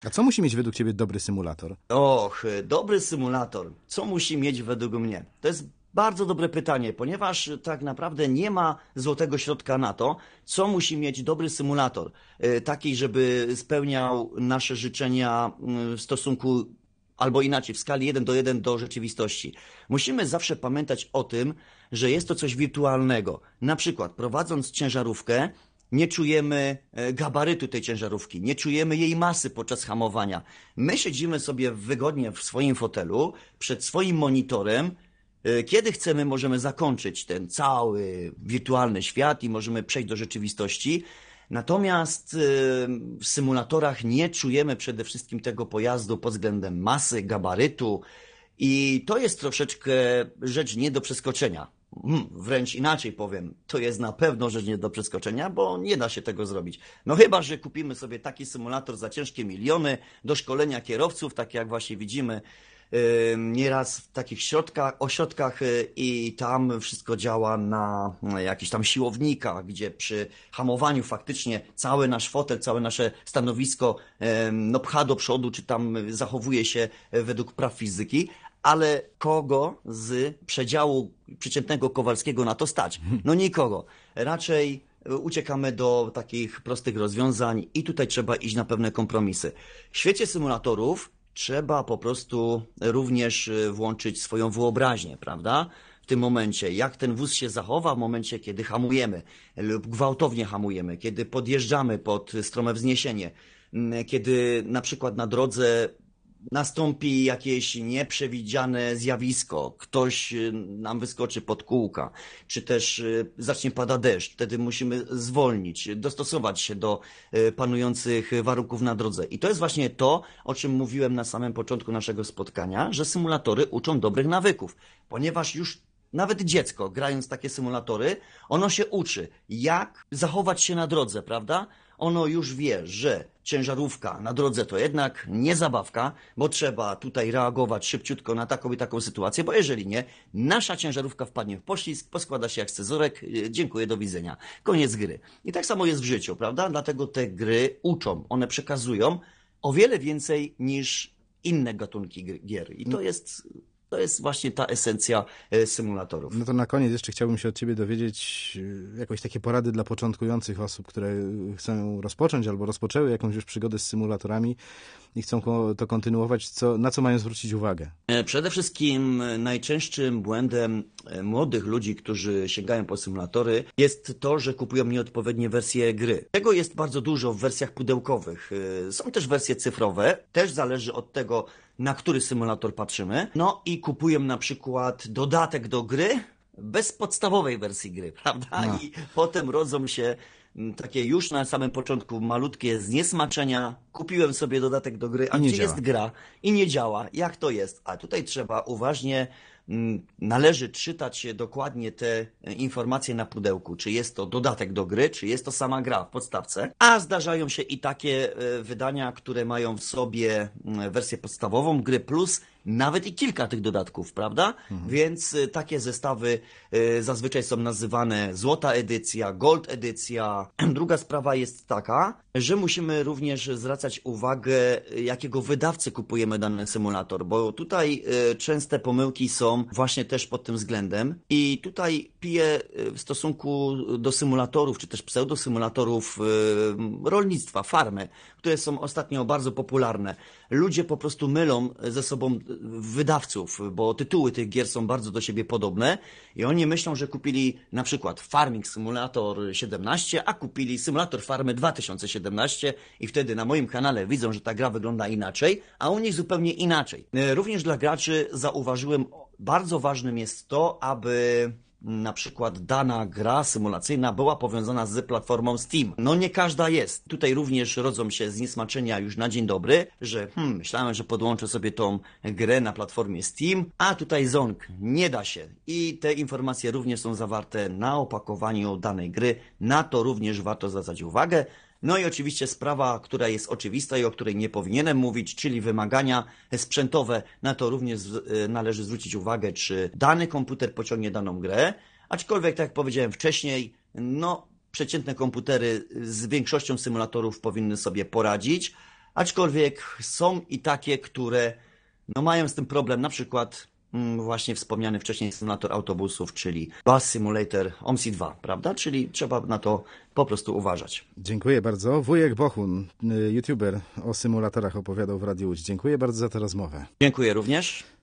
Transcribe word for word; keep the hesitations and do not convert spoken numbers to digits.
A co musi mieć według Ciebie dobry symulator? Och, dobry symulator. Co musi mieć według mnie? To jest bardzo dobre pytanie, ponieważ tak naprawdę nie ma złotego środka na to, co musi mieć dobry symulator. Taki, żeby spełniał nasze życzenia w stosunku, albo inaczej, w skali jeden do jeden do rzeczywistości. Musimy zawsze pamiętać o tym, że jest to coś wirtualnego. Na przykład prowadząc ciężarówkę, nie czujemy gabarytu tej ciężarówki, nie czujemy jej masy podczas hamowania. My siedzimy sobie wygodnie w swoim fotelu, przed swoim monitorem. Kiedy chcemy, możemy zakończyć ten cały wirtualny świat i możemy przejść do rzeczywistości. Natomiast w symulatorach nie czujemy przede wszystkim tego pojazdu pod względem masy, gabarytu i to jest troszeczkę rzecz nie do przeskoczenia. Hmm, wręcz inaczej powiem, to jest na pewno rzecz nie do przeskoczenia, bo nie da się tego zrobić. No chyba, że kupimy sobie taki symulator za ciężkie miliony do szkolenia kierowców, tak jak właśnie widzimy yy, nieraz w takich środkach, ośrodkach yy, i tam wszystko działa na yy, jakichś tam siłownikach, gdzie przy hamowaniu faktycznie cały nasz fotel, całe nasze stanowisko yy, no pcha do przodu, czy tam zachowuje się yy, według praw fizyki. Ale kogo z przedziału przeciętnego Kowalskiego na to stać? No nikogo. Raczej uciekamy do takich prostych rozwiązań i tutaj trzeba iść na pewne kompromisy. W świecie symulatorów trzeba po prostu również włączyć swoją wyobraźnię, prawda? W tym momencie, jak ten wóz się zachowa w momencie, kiedy hamujemy lub gwałtownie hamujemy, kiedy podjeżdżamy pod strome wzniesienie, kiedy na przykład na drodze nastąpi jakieś nieprzewidziane zjawisko, ktoś nam wyskoczy pod kółka, czy też zacznie pada deszcz, wtedy musimy zwolnić, dostosować się do panujących warunków na drodze. I to jest właśnie to, o czym mówiłem na samym początku naszego spotkania, że symulatory uczą dobrych nawyków, ponieważ już nawet dziecko, grając takie symulatory, ono się uczy, jak zachować się na drodze, prawda? Ono już wie, że ciężarówka na drodze to jednak nie zabawka, bo trzeba tutaj reagować szybciutko na taką i taką sytuację, bo jeżeli nie, nasza ciężarówka wpadnie w poślizg, poskłada się jak scyzoryk, dziękuję, do widzenia. Koniec gry. I tak samo jest w życiu, prawda? Dlatego te gry uczą, one przekazują o wiele więcej niż inne gatunki gier. I to jest... To jest właśnie ta esencja symulatorów. No to na koniec jeszcze chciałbym się od Ciebie dowiedzieć jakieś takie porady dla początkujących osób, które chcą rozpocząć albo rozpoczęły jakąś już przygodę z symulatorami i chcą to kontynuować. Co, na co mają zwrócić uwagę? Przede wszystkim najczęstszym błędem młodych ludzi, którzy sięgają po symulatory, jest to, że kupują nieodpowiednie wersje gry. Tego jest bardzo dużo w wersjach pudełkowych. Są też wersje cyfrowe, też zależy od tego, na który symulator patrzymy. No i kupuję na przykład dodatek do gry bez podstawowej wersji gry, prawda? No. I potem rodzą się takie już na samym początku malutkie zniesmaczenia. Kupiłem sobie dodatek do gry, a gdzie działa. Jest gra? I nie działa. Jak to jest? A tutaj trzeba uważnie, należy czytać dokładnie te informacje na pudełku, czy jest to dodatek do gry, czy jest to sama gra w podstawce. A zdarzają się i takie wydania, które mają w sobie wersję podstawową gry plus nawet i kilka tych dodatków, prawda? Mhm. Więc takie zestawy zazwyczaj są nazywane złota edycja, gold edycja. Druga sprawa jest taka, że musimy również zwracać uwagę, jakiego wydawcy kupujemy dany symulator, bo tutaj częste pomyłki są właśnie też pod tym względem i tutaj piję w stosunku do symulatorów, czy też pseudosymulatorów rolnictwa, farmy, które są ostatnio bardzo popularne. Ludzie po prostu mylą ze sobą wydawców, bo tytuły tych gier są bardzo do siebie podobne i oni myślą, że kupili na przykład Farming Simulator siedemnaście, a kupili Symulator Farmy dwa tysiące siedemnaście i wtedy na moim kanale widzą, że ta gra wygląda inaczej, a u nich zupełnie inaczej. Również dla graczy zauważyłem, bardzo ważnym jest to, aby na przykład dana gra symulacyjna była powiązana z platformą Steam. No nie każda jest. Tutaj również rodzą się zniesmaczenia już na dzień dobry, że hmm, myślałem, że podłączę sobie tą grę na platformie Steam, a tutaj Zonk nie da się. I te informacje również są zawarte na opakowaniu danej gry. Na to również warto zwracać uwagę. No i oczywiście sprawa, która jest oczywista i o której nie powinienem mówić, czyli wymagania sprzętowe. Na to również należy zwrócić uwagę, czy dany komputer pociągnie daną grę. Aczkolwiek, tak jak powiedziałem wcześniej, no przeciętne komputery z większością symulatorów powinny sobie poradzić. aczkolwiek są i takie, które no, mają z tym problem, na przykład mm, właśnie wspomniany wcześniej symulator autobusów, czyli Bus Simulator O M S I dwa, prawda? Czyli trzeba na to po prostu uważać. Dziękuję bardzo. Wujek Bohun, youtuber, o symulatorach opowiadał w Radiu Łódź. Dziękuję bardzo za tę rozmowę. Dziękuję również.